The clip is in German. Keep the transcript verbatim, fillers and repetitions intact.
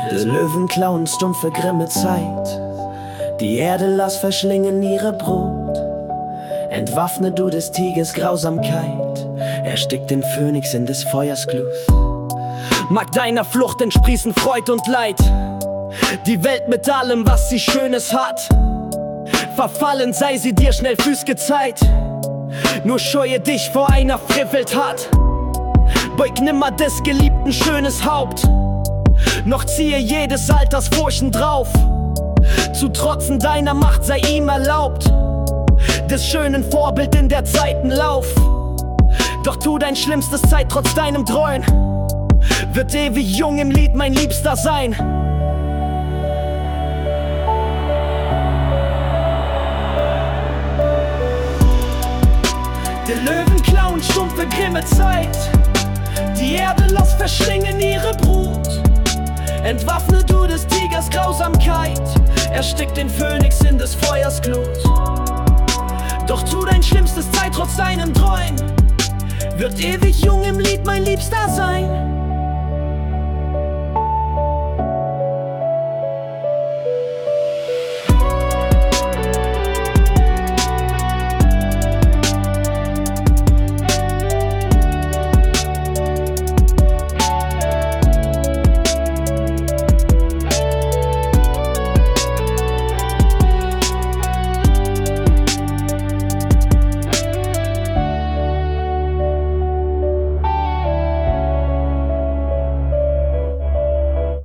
Der Löwenclown, stumpfe grimme Zeit. Die Erde lass verschlingen ihre Brut. Entwaffne du des Tigers Grausamkeit. Erstick den Phönix in des Feuers Glut. Mag deiner Flucht entsprießen Freud und Leid. Die Welt mit allem, was sie Schönes hat. Verfallen sei sie dir schnell fürs Gezeit. Nur scheue dich vor einer Freveltat. Beug nimmer des Geliebten schönes Haupt. Noch ziehe jedes Alters Furchen drauf. Zu trotzen deiner Macht sei ihm erlaubt. Des schönen Vorbild in der Zeiten Lauf. Doch tu dein schlimmstes Zeit trotz deinem Treuen. Wird ewig jung im Lied mein Liebster sein. Der Löwenclown, stumpfe grimme Zeit. Die Erde lass verschlingen ihre Brut. Entwaffne du des Tigers Grausamkeit. Erstick den Phönix in des Feuers Glut. Doch tu dein schlimmstes Zeit trotz deinem Träumen. Wird ewig jung im Lied mein Liebster sein.